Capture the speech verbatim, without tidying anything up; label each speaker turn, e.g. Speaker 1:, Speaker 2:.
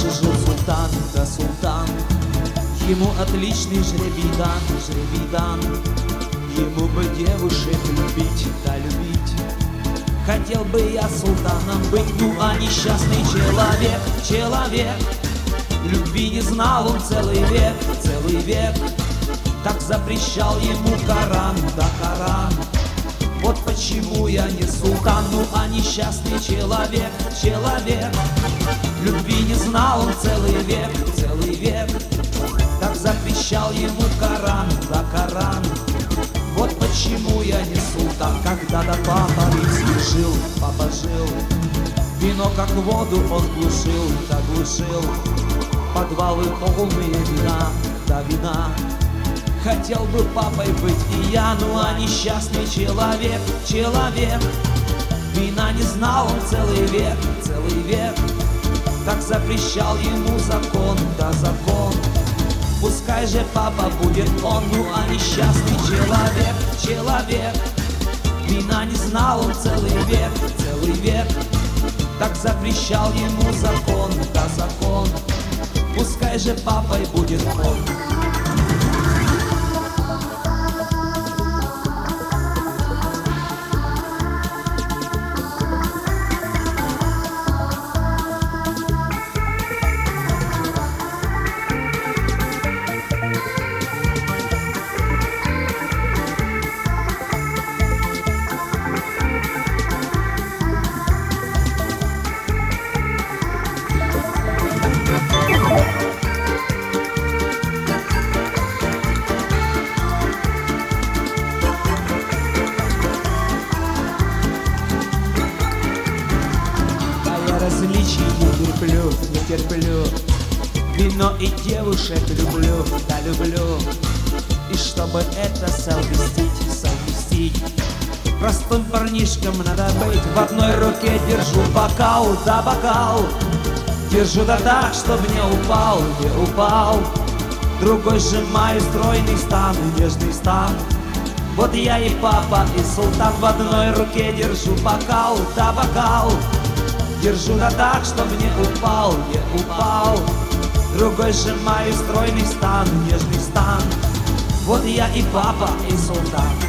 Speaker 1: жил султан, да султан, ему отличный жребий дан, жребий дан. Ему бы девушек любить, да любить. Хотел бы я султаном быть, ну а несчастный человек, человек, любви не знал он целый век, целый век. Так запрещал ему Коран, да Коран. Вот почему я не султан, ну а несчастный человек, человек, любви не знал он целый век, целый век. Так запрещал ему Коран, да Коран. Вот почему я не султан. Когда-то папа ведь жил, папа жил, вино как воду он глушил, да глушил. Подвалы полные вина, да вина. Хотел бы папой быть и я, ну а несчастный человек, человек, вина не знал он целый век, целый век. Так запрещал ему закон, да закон. Пускай же папа будет он, ну а несчастный человек, человек, вина не знал он целый век, целый век. Так запрещал ему закон, да закон. Пускай же папой будет он. Различий не терплю, не терплю. Вино и девушек люблю, да люблю. И чтобы это совместить, совместить, простым парнишкам надо быть. В одной руке держу бокал, да бокал, держу да так, чтоб не упал, не упал. Другой сжимаю стройный стан, нежный стан. Вот я и папа, и султан. В одной руке держу бокал, да бокал, держу да так, чтоб не упал, не упал. Другой сжимаю стройный стан, нежный стан. Вот я и папа, и султан.